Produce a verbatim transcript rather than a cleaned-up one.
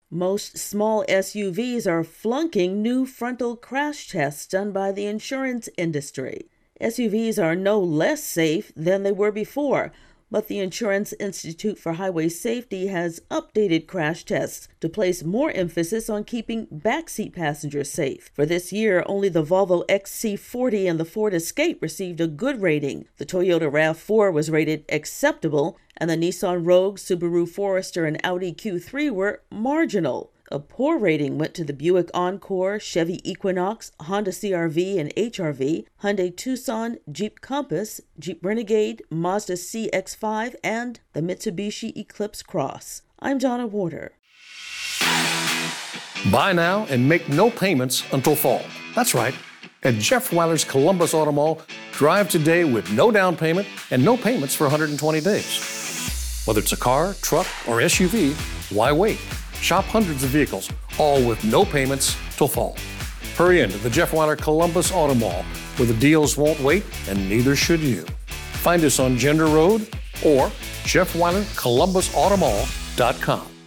Most small S U Vs are flunking new frontal crash tests done by the insurance industry. S U Vs are no less safe than they were before, but the Insurance Institute for Highway Safety has updated crash tests to place more emphasis on keeping backseat passengers safe. For this year, only the Volvo X C forty and the Ford Escape received a good rating. The Toyota RAV four was rated acceptable, and the Nissan Rogue, Subaru Forester, and Audi Q three were marginal. A poor rating went to the Buick Encore, Chevy Equinox, Honda C R V and H R V, Hyundai Tucson, Jeep Compass, Jeep Renegade, Mazda C X five, and the Mitsubishi Eclipse Cross. I'm Donna Warder. Buy now and make no payments until fall. That's right. At Jeff Weiler's Columbus Auto Mall, drive today with no down payment and no payments for one hundred twenty days. Whether it's a car, truck, or S U V, why wait? Shop hundreds of vehicles, all with no payments till fall. Hurry into the Jeff Weiler Columbus Auto Mall, where the deals won't wait, and neither should you. Find us on Gender Road or Jeff Weiler Columbus Auto Mall dot com.